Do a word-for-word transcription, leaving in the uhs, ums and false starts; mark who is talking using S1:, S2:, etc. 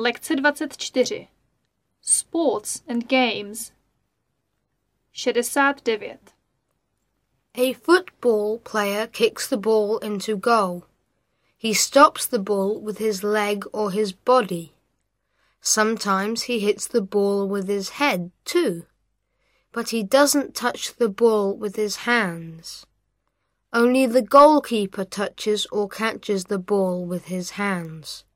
S1: Lekce dvacet čtyři. Sports and games. šedesát devět.
S2: A football player kicks the ball into goal. He stops the ball with his leg or his body. Sometimes he hits the ball with his head too, but he doesn't touch the ball with his hands. Only the goalkeeper touches or catches the ball with his hands.